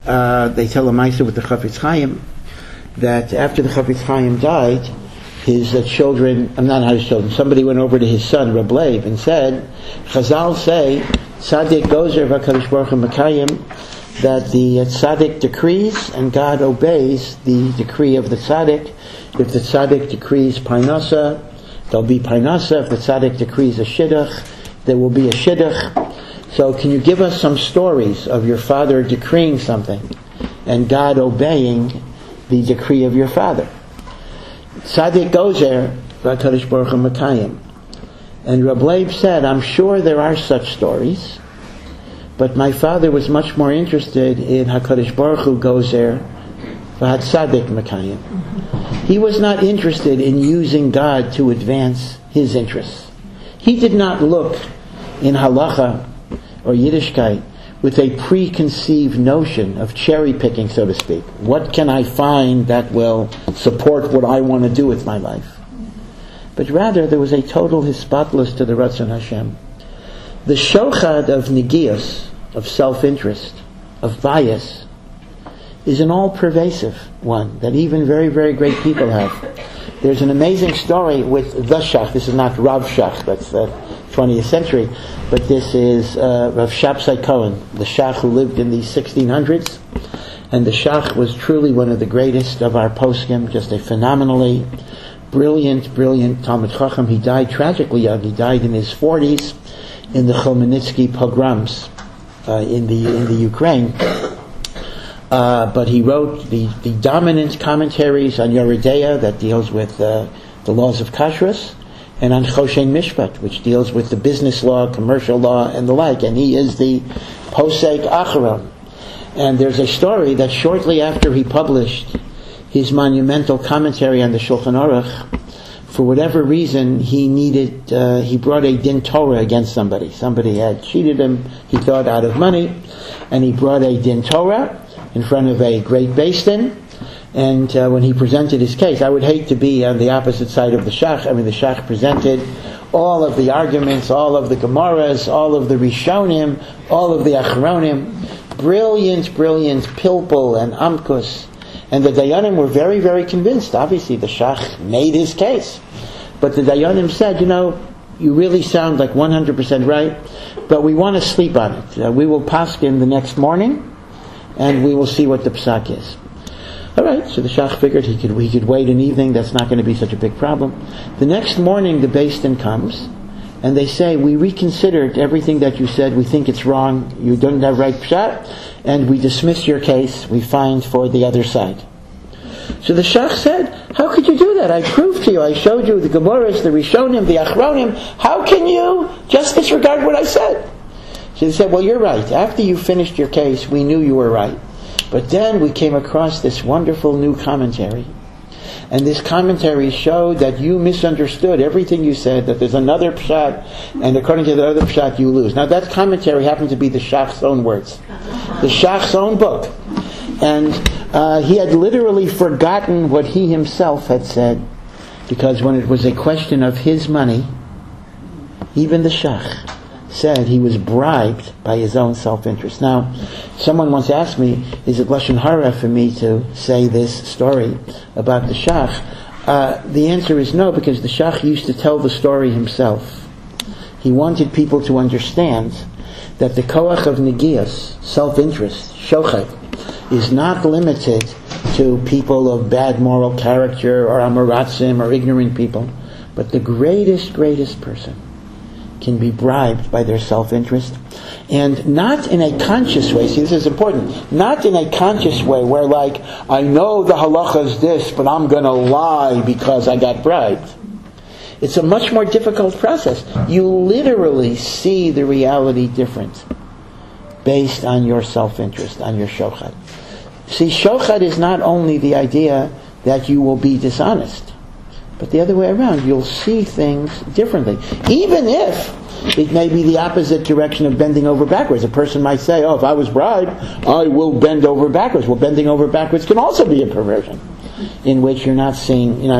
They tell a Maisa with the Chafetz Chaim that after the Chafetz Chaim died, his children, not his children, somebody went over to his son, Reb Leib, and said, Chazal say, Tzaddik Gozer v'Hakadosh Baruch Hu Mekayim, that the Tzaddik decrees and God obeys the decree of the Tzaddik. If the Tzaddik decrees Parnasa, there'll be Parnasa. If the Tzaddik decrees a Shidduch, there will be a Shidduch. So can you give us some stories of your father decreeing something and God obeying the decree of your father? Tzaddik Gozer v'Hakadosh Baruch Hu Mekayim. And Reb Leib said, I'm sure there are such stories, but my father was much more interested in HaKadosh Baruch Hu Gozer v'Hatzadik Mekayim. He was not interested in using God to advance his interests. He did not look in halacha or Yiddishkeit with a preconceived notion of cherry picking, so to speak. What can I find that will support what I want to do with my life? But rather there was a total hispatlas to the Ratzon Hashem. The shochad of negios, of self-interest, of bias, is an all-pervasive one that even very, very great people have. There's an amazing story with the Shach. This is not Rav Shach, that's the 20th century, but this is Rav Shapsai Cohen, the Shach who lived in the 1600s. And the Shach was truly one of the greatest of our poskim, just a phenomenally brilliant Talmid Chacham. He died tragically young. He died in his 40s in the Chmelnytsky pogroms in the Ukraine. But he wrote the dominant commentaries on Yoredeya that deals with the laws of kashrus, and on Choshen Mishpat, which deals with the business law, commercial law, and the like. And he is the Posek Acharon. And there's a story that shortly after he published his monumental commentary on the Shulchan Aruch, for whatever reason, he brought a din Torah against somebody. Somebody had cheated him, he thought, out of money, and he brought a din Torah in front of a great Beis Din. And when he presented his case, I would hate to be on the opposite side of the Shach. I mean, the Shach presented all of the arguments, all of the Gemaras, all of the Rishonim, all of the Achronim, brilliant Pilpul and Amkus. And the Dayanim were very, very convinced. Obviously, the Shach made his case. But the Dayanim said, you really sound like 100% right, but we want to sleep on it. We will paskin the next morning, and we will see what the psak is. All right, so the Shach figured he could wait an evening. That's not going to be such a big problem. The next morning, the Beis Din comes, and they say, we reconsidered everything that you said. We think it's wrong. You don't have right pshat, and we dismiss your case. We find for the other side. So the Shach said, how could you do that? I proved to you. I showed you the Gemaras, the Rishonim, the Achronim. How can you just disregard what I said? So they said, well, you're right. After you finished your case, we knew you were right. But then we came across this wonderful new commentary. And this commentary showed that you misunderstood everything you said, that there's another pshat, and according to the other pshat you lose. Now that commentary happened to be the Shach's own words. The Shach's own book. And he had literally forgotten what he himself had said, because when it was a question of his money, even the Shach said he was bribed by his own self-interest. Now, someone once asked me, is it Lashon Hara for me to say this story about the Shach? The answer is no, because the Shach used to tell the story himself. He wanted people to understand that the koach of negias, self-interest, shochet, is not limited to people of bad moral character or amoratzim or ignorant people, but the greatest person can be bribed by their self-interest, and not in a conscious way. See, this is important. Not in a conscious way where, like, I know the halacha is this, but I'm going to lie because I got bribed. It's a much more difficult process. You literally see the reality different based on your self-interest, on your shochad. See, shochad is not only the idea that you will be dishonest, but the other way around, you'll see things differently. Even if it may be the opposite direction of bending over backwards. A person might say, if I was bribed, I will bend over backwards. Well, bending over backwards can also be a perversion in which you're not seeing the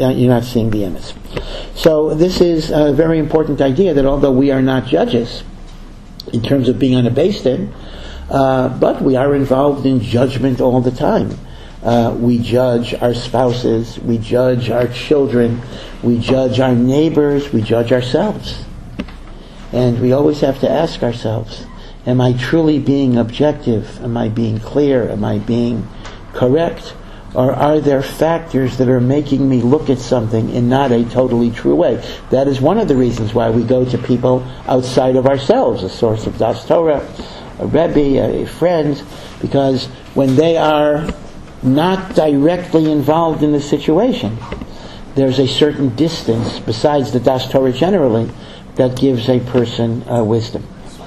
emes. So this is a very important idea that although we are not judges in terms of being on a Beis Din, But we are involved in judgment all the time. We judge our spouses, we judge our children, we judge our neighbors, we judge ourselves. And we always have to ask ourselves, am I truly being objective? Am I being clear? Am I being correct? Or are there factors that are making me look at something in not a totally true way? That is one of the reasons why we go to people outside of ourselves, a source of Das Torah, a Rebbe, a friend, because when they are not directly involved in the situation, there's a certain distance, besides the Das Torah generally, that gives a person wisdom.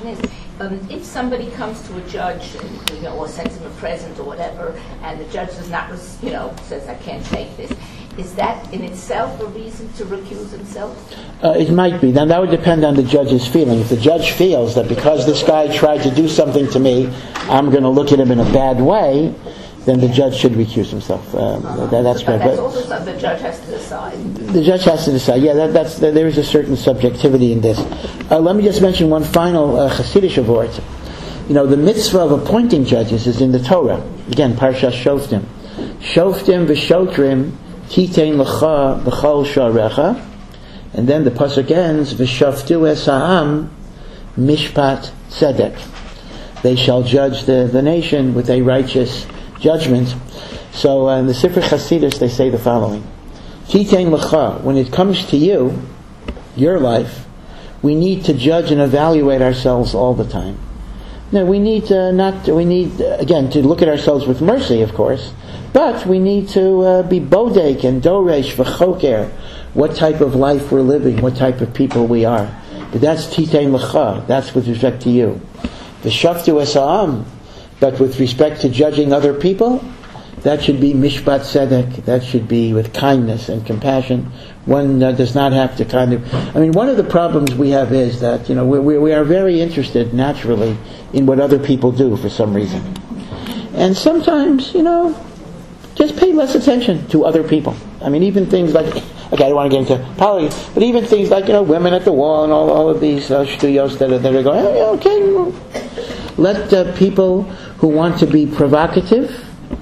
If somebody comes to a judge, or sends him a present or whatever, and the judge does not, says, I can't take this, is that in itself a reason to recuse himself? It might be. Now that would depend on the judge's feeling. If the judge feels that because this guy tried to do something to me, I'm going to look at him in a bad way, then the judge should recuse himself. That's correct. That's also something the judge has to decide. The judge has to decide. Yeah, there is a certain subjectivity in this. Let me just mention one final Hasidic avort. The mitzvah of appointing judges is in the Torah. Again, Parshas Shoftim. Shoftim v'shotrim titein lecha b'chol sharecha. And then the pasuk ends, v'shaftu es ha'am mishpat tzedek. They shall judge the nation with a righteous judgment. So in the Sefer Chasidus they say the following: Titein lecha, when it comes to you, your life, we need to judge and evaluate ourselves all the time. Now we need again to look at ourselves with mercy, of course, but we need to be bodek and doresh v'choker, what type of life we're living, what type of people we are. But that's titein lecha, that's with respect to you. V'shaftu es ha'am, but with respect to judging other people, that should be mishpat tzedek. That should be with kindness and compassion. One does not have to one of the problems we have is that, we are very interested naturally in what other people do for some reason. And sometimes, just pay less attention to other people. Even things like, I don't want to get into politics, but even things like, women at the wall and all of these shtuyos that are going, okay, let people who want to be provocative,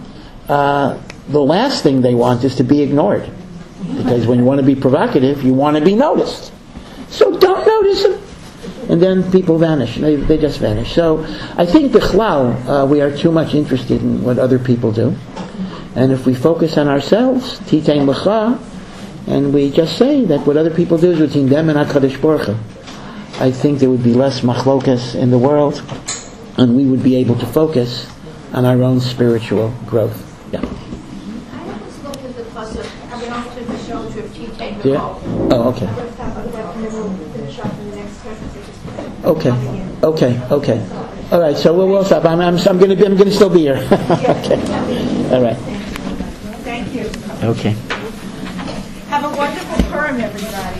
the last thing they want is to be ignored. Because when you want to be provocative, you want to be noticed. So don't notice them. And then people vanish. They just vanish. So I think bichlal, we are too much interested in what other people do. And if we focus on ourselves, titein lecha, and we just say that what other people do is between them and HaKadosh Baruch Hu, I think there would be less machlokas in the world, and we would be able to focus on our own spiritual growth. Yeah. I always looked at the pasuk, coming off to the shoulder of Titein Yeah. Lecha. Oh, okay. Okay. All right. So we'll stop. I'm going to still be here. Okay. All right. Thank you. Okay. Have a wonderful Purim, everybody.